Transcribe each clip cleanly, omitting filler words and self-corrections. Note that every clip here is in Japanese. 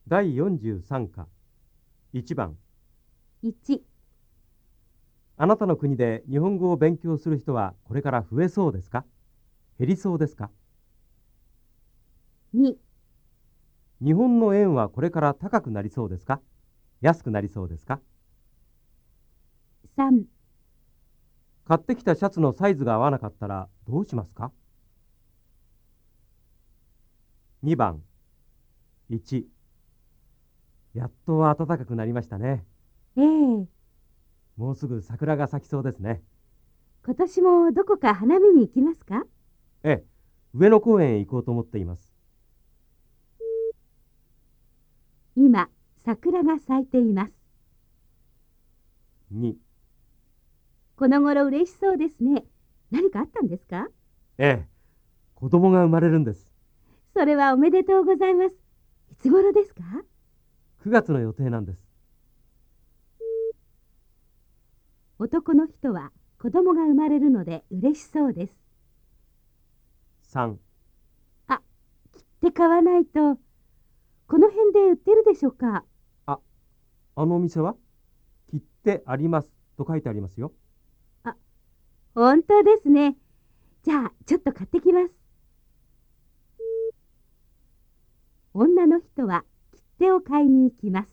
第43課1番。 1、 あなたの国で日本語を勉強する人はこれから増えそうですか？減りそうですか？ 2、 日本の円はこれから高くなりそうですか？安くなりそうですか？ 3、 買ってきたシャツのサイズが合わなかったらどうしますか？2番。1、やっと暖かくなりましたね。 ええ、 もうすぐ桜が咲きそうですね。 今年もどこか花見に行きますか？ ええ、上野公園へ行こうと思っています。 今、桜が咲いています。 2、 この頃嬉しそうですね。何かあったんですか？ ええ、子供が生まれるんです。 それはおめでとうございます。いつ頃ですか？ 9月の予定なんです。 男の人は子供が生まれるので嬉しそうです。 3、 あ、切って買わないと。この辺で売ってるでしょうか？ あ、あのお店は切ってありますと書いてありますよ。 あ、本当ですね。じゃあ、ちょっと買ってきます。女の人は切手を買いに行きます。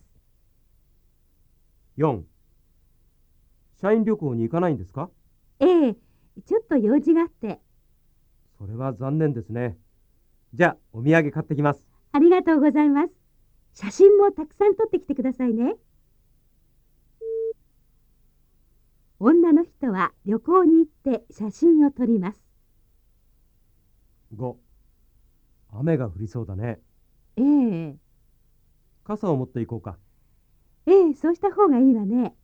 4、社員旅行に行かないんですか？ ええ、ちょっと用事があって。 それは残念ですね。じゃあ、お土産買ってきます。 ありがとうございます。写真もたくさん撮ってきてくださいね。女の人は旅行に行って写真を撮ります。 5、雨が降りそうだね。 ええ、 傘を持って行こうか。 ええ、そうした方がいいわね。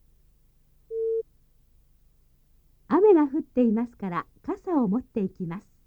雨が降っていますから傘を持っていきます。